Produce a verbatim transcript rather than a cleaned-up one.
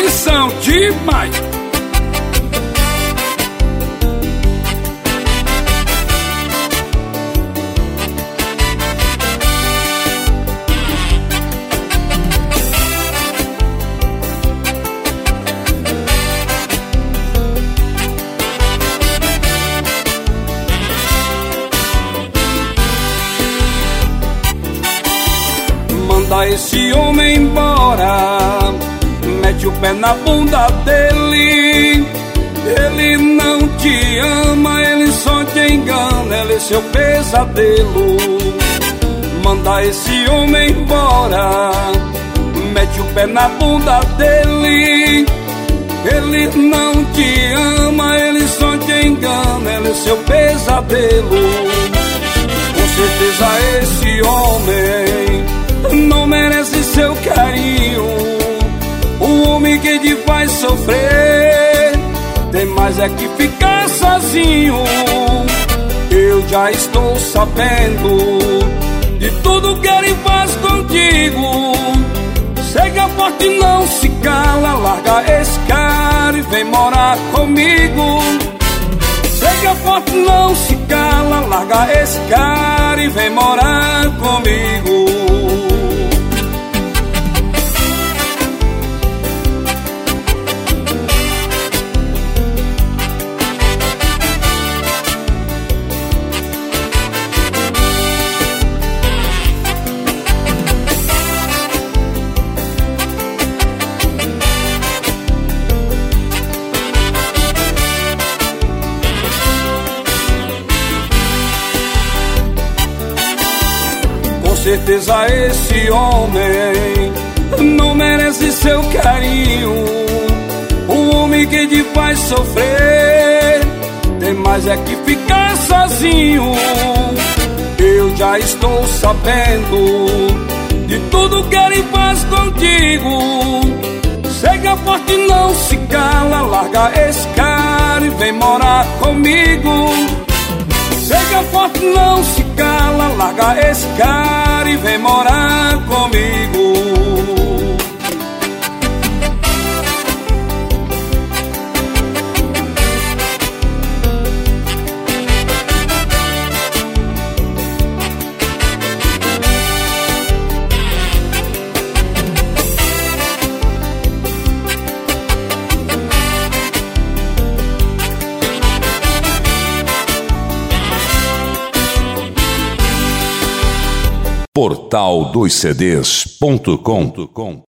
eles são demais. Manda esse homem embora, mete o pé na bunda dele. Ele não te ama, ele só te engana, ele é seu pesadelo. Manda esse homem embora, mete o pé na bunda dele. Ele não te ama, ele só te engana, ele é seu pesadelo. Com certeza esse homem não merece seu carinho. O homem que te faz sofrer tem mais é que ficar sozinho. Eu já estou sabendo de tudo que ele faz contigo. Chega forte e não se cala, larga esse cara e vem morar comigo. Chega forte e não se cala, larga esse cara e vem morar comigo. Com certeza esse homem não merece seu carinho. O homem que te faz sofrer tem mais é que ficar sozinho. Eu já estou sabendo de tudo que ele faz contigo. Chega forte e não se cala, larga esse cara e vem morar comigo. Chega forte, não se cala, larga esse cara e vem morar comigo. portal dos C Ds ponto com